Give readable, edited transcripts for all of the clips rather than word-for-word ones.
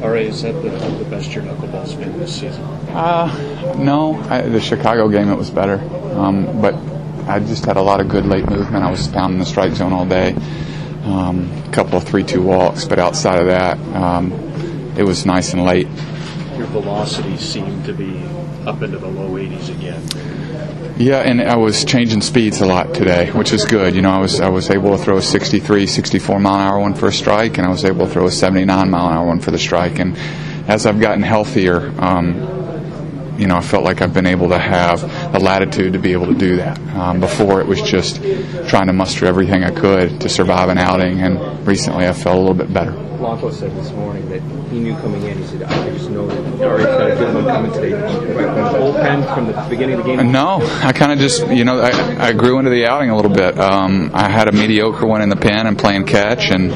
All right, is that the best your knuckleball's been this season? No. The Chicago game, it was better. But I just had a lot of good late movement. I was pounding the strike zone all day. A couple of 3-2 walks, but outside of that, it was nice and late. Your velocity seemed to be up into the low 80s again. Yeah, and I was changing speeds a lot today, which is good. I was able to throw a 63, 64 mile an hour one for a strike, and I was able to throw a 79 mile an hour one for the strike. And as I've gotten healthier, I felt like I've been able to have the latitude to be able to do that. Before it was just trying to muster everything I could to survive an outing, and recently I felt a little bit better. Blanco said this morning that he knew coming in, he said, I just know that Ari's got a good one coming today. Right from the bullpen, from the beginning of the game? No, I kind of just, I grew into the outing a little bit. I had a mediocre one in the pen and playing catch, and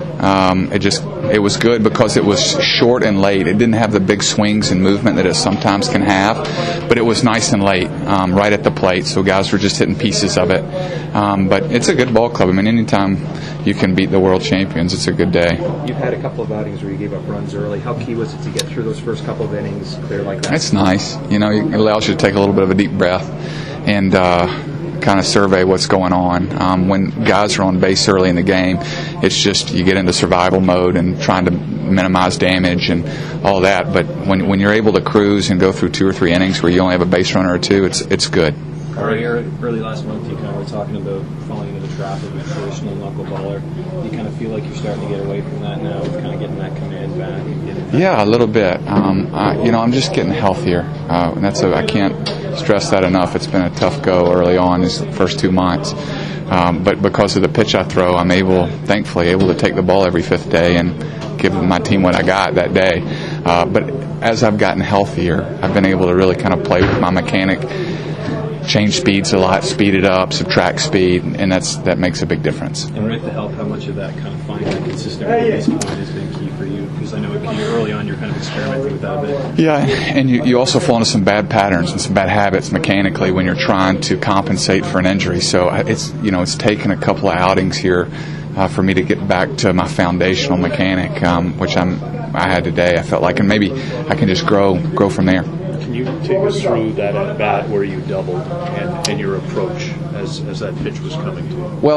it was good because it was short and late. It didn't have the big swings and movement that it sometimes can have, but it was nice and late, right at the plate, so guys were just hitting pieces of it. But it's a good ball club. I mean, anytime you can beat the world champions, it's a good day. You've had a couple of outings where you gave up runs early. How key was it to get through those first couple of innings clear like that? It's nice. It allows you to take a little bit of a deep breath and kind of survey what's going on. When guys are on base early in the game, it's just you get into survival mode and trying to minimize damage and all that. But when you're able to cruise and go through 2 or 3 innings where you only have a base runner or two, it's good. Early last month, you kind of were talking about falling into the trap of a traditional knuckleballer. You kind of feel like you're starting to get away from that now, with kind of getting that command back. And yeah, a little bit. I'm just getting healthier. And I can't stress that enough. It's been a tough go early on, these first 2 months. But because of the pitch I throw, I'm thankfully able to take the ball every 5th day and give my team what I got that day. But as I've gotten healthier, I've been able to really kind of play with my mechanic, change speeds a lot, speed it up, subtract speed, and that makes a big difference. And with the help, how much of that kind of finding that consistent release point has been key for you? Because I know early on you're kind of experimenting with that a bit. Yeah, and you also fall into some bad patterns and some bad habits mechanically when you're trying to compensate for an injury. So it's taken a couple of outings here for me to get back to my foundational mechanic, which I had today. I felt like, and maybe I can just grow from there. Can you take us through that at bat where you doubled and your approach as that pitch was coming to you? Well,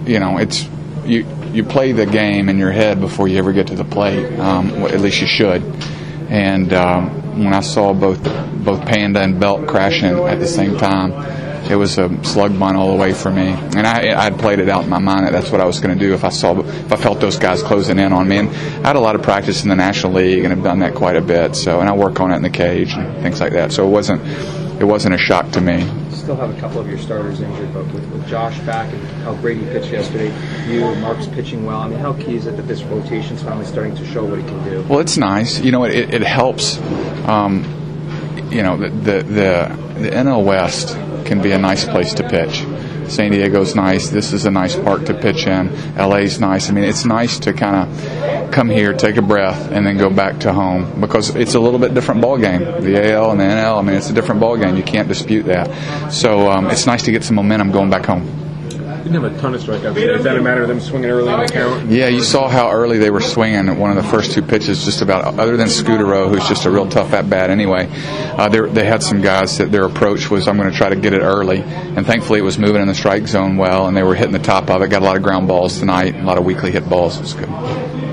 you play the game in your head before you ever get to the plate. At least you should. And when I saw both Panda and Belt crashing at the same time, it was a slug bunt all the way for me. And I'd played it out in my mind that that's what I was going to do if I felt those guys closing in on me. And I had a lot of practice in the National League and have done that quite a bit. So, and I work on it in the cage and things like that. So it wasn't a shock to me. Still have a couple of your starters injured, but with Josh back and how Brady pitched yesterday, you and Mark's pitching well. I mean, how key is it that this rotation's finally starting to show what it can do? Well, it's nice. It helps. The NL West can be a nice place to pitch. San Diego's nice. This is a nice park to pitch in. LA's nice. I mean, it's nice to kind of come here, take a breath, and then go back to home because it's a little bit different ball game. The AL and the NL, I mean, it's a different ball game. You can't dispute that. So it's nice to get some momentum going back home. Didn't have a ton of strikeouts today. Is that a matter of them swinging early in the count? Yeah, you saw how early they were swinging at one of the first 2 pitches, just about, other than Scudero, who's just a real tough at-bat anyway. They had some guys that their approach was, I'm going to try to get it early. And thankfully it was moving in the strike zone well, and they were hitting the top of it. Got a lot of ground balls tonight, a lot of weakly hit balls. It was good.